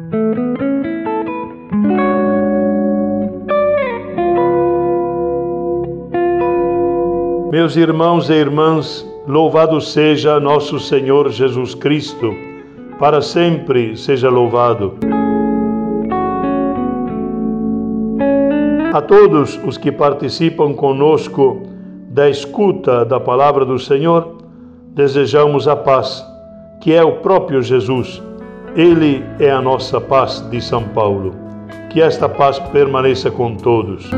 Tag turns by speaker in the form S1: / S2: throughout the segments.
S1: Meus irmãos e irmãs, louvado seja nosso Senhor Jesus Cristo, para sempre seja louvado. A todos os que participam conosco da escuta da palavra do Senhor, desejamos a paz, que é o próprio Jesus. Ele é a nossa paz, diz São Paulo. Que esta paz permaneça com todos.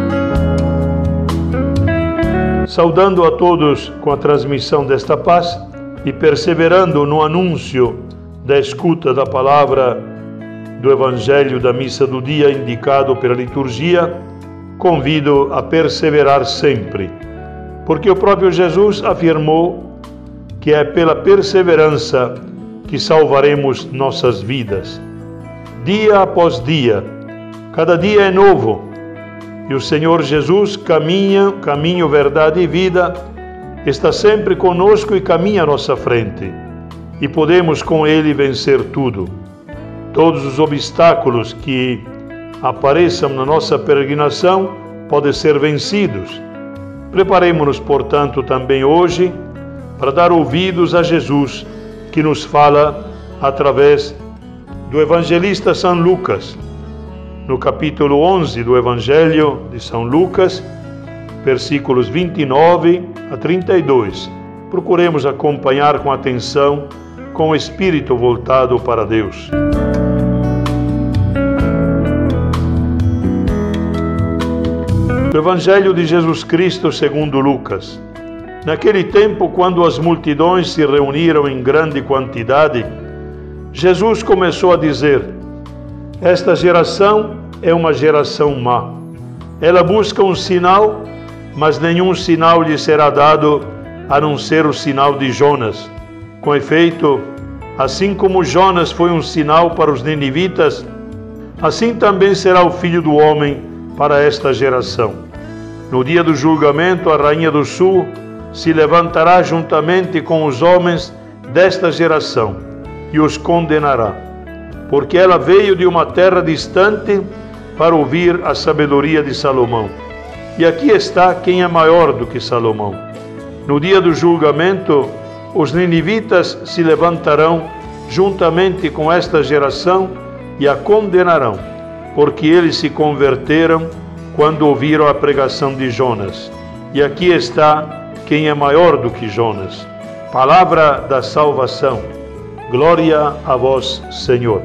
S1: Saudando a todos com a transmissão desta paz e perseverando no anúncio da escuta da palavra do Evangelho da missa do dia indicado pela liturgia, convido a perseverar sempre, porque o próprio Jesus afirmou que é pela perseverança que salvaremos nossas vidas. Dia após dia, cada dia é novo, e o Senhor Jesus caminho, verdade e vida, está sempre conosco e caminha à nossa frente. E podemos com Ele vencer tudo. Todos os obstáculos que apareçam na nossa peregrinação podem ser vencidos. Preparemo-nos, portanto, também hoje para dar ouvidos a Jesus, que nos fala através do evangelista São Lucas. No capítulo 11 do Evangelho de São Lucas, versículos 29 a 32. Procuremos acompanhar com atenção, com o espírito voltado para Deus. O Evangelho de Jesus Cristo segundo Lucas. Naquele tempo, quando as multidões se reuniram em grande quantidade, Jesus começou a dizer: esta geração é uma geração má. Ela busca um sinal, mas nenhum sinal lhe será dado a não ser o sinal de Jonas. Com efeito, assim como Jonas foi um sinal para os ninivitas, assim também será o Filho do Homem para esta geração. No dia do julgamento, a Rainha do Sul se levantará juntamente com os homens desta geração e os condenará, porque ela veio de uma terra distante para ouvir a sabedoria de Salomão. E aqui está quem é maior do que Salomão. No dia do julgamento, os ninivitas se levantarão juntamente com esta geração e a condenarão, porque eles se converteram quando ouviram a pregação de Jonas. E aqui está quem é maior do que Jonas. Palavra da salvação. Glória a vós, Senhor.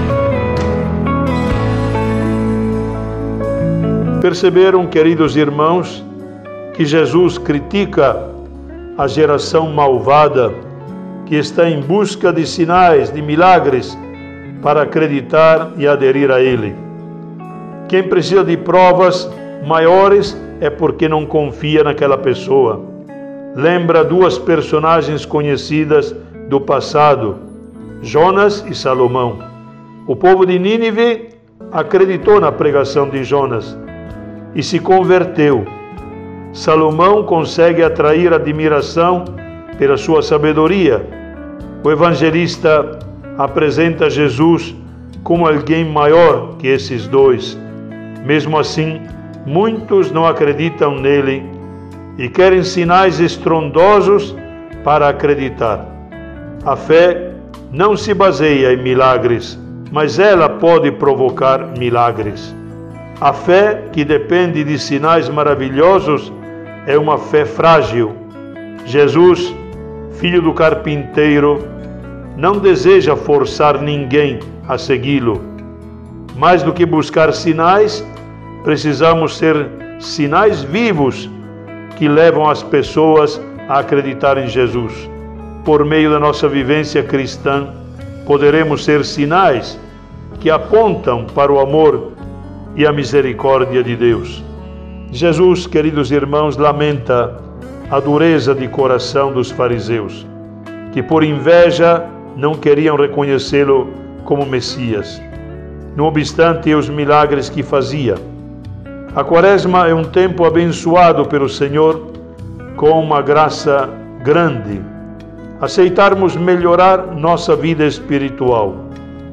S1: Perceberam, queridos irmãos, que Jesus critica a geração malvada que está em busca de sinais, de milagres, para acreditar e aderir a Ele. Quem precisa de provas maiores é porque não confia naquela pessoa. Lembra duas personagens conhecidas do passado, Jonas e Salomão. O povo de Nínive acreditou na pregação de Jonas e se converteu. Salomão consegue atrair admiração pela sua sabedoria. O evangelista apresenta Jesus como alguém maior que esses dois. Mesmo assim, muitos não acreditam nele e querem sinais estrondosos para acreditar. A fé não se baseia em milagres, mas ela pode provocar milagres. A fé que depende de sinais maravilhosos é uma fé frágil. Jesus, filho do carpinteiro, não deseja forçar ninguém a segui-lo. Mais do que buscar sinais, precisamos ser sinais vivos que levam as pessoas a acreditar em Jesus. Por meio da nossa vivência cristã, poderemos ser sinais que apontam para o amor e a misericórdia de Deus. Jesus, queridos irmãos, lamenta a dureza de coração dos fariseus, que por inveja não queriam reconhecê-lo como Messias, não obstante os milagres que fazia. A Quaresma é um tempo abençoado pelo Senhor com uma graça grande. Aceitarmos melhorar nossa vida espiritual.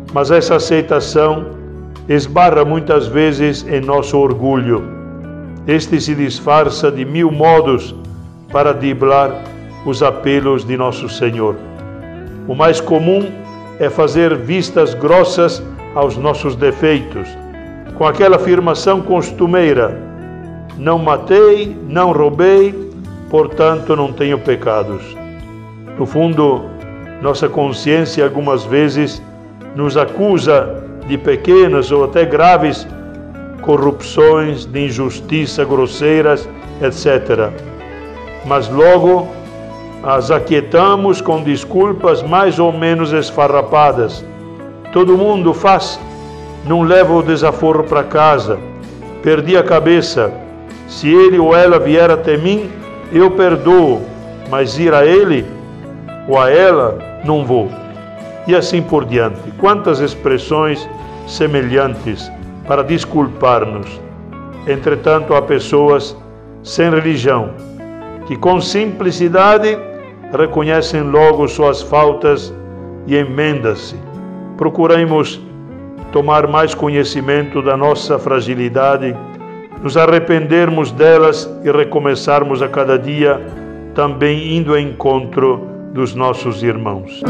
S1: Mas essa aceitação esbarra muitas vezes em nosso orgulho. Este se disfarça de mil modos para driblar os apelos de nosso Senhor. O mais comum é fazer vistas grossas aos nossos defeitos, com aquela afirmação costumeira: não matei, não roubei, portanto não tenho pecados. No fundo, nossa consciência algumas vezes nos acusa de pequenas ou até graves corrupções, de injustiça, grosseiras, etc. Mas logo as aquietamos com desculpas mais ou menos esfarrapadas. Todo mundo faz, não leva o desaforo para casa, perdi a cabeça, se ele ou ela vier até mim, eu perdoo, mas ir a ele ou a ela, não vou. E assim por diante. Quantas expressões semelhantes para desculpar-nos. Entretanto, há pessoas sem religião que com simplicidade reconhecem logo suas faltas e emendam-se. Procuremos tomar mais conhecimento da nossa fragilidade, nos arrependermos delas e recomeçarmos a cada dia também indo ao encontro dos nossos irmãos.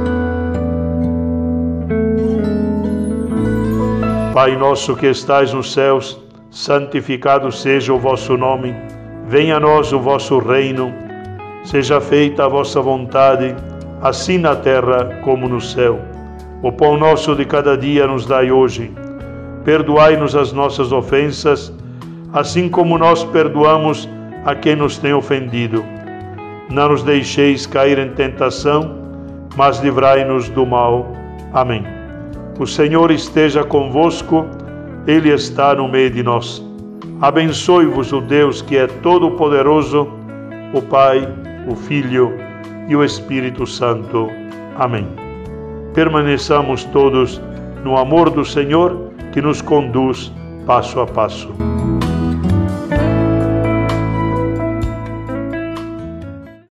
S1: Pai nosso que estais nos céus, santificado seja o vosso nome. Venha a nós o vosso reino. Seja feita a vossa vontade, assim na terra como no céu. O pão nosso de cada dia nos dai hoje. Perdoai-nos as nossas ofensas, assim como nós perdoamos a quem nos tem ofendido. Não nos deixeis cair em tentação, mas livrai-nos do mal. Amém. O Senhor esteja convosco, Ele está no meio de nós. Abençoe-vos o Deus que é todo-poderoso, o Pai, o Filho e o Espírito Santo. Amém. Permaneçamos todos no amor do Senhor que nos conduz passo a passo.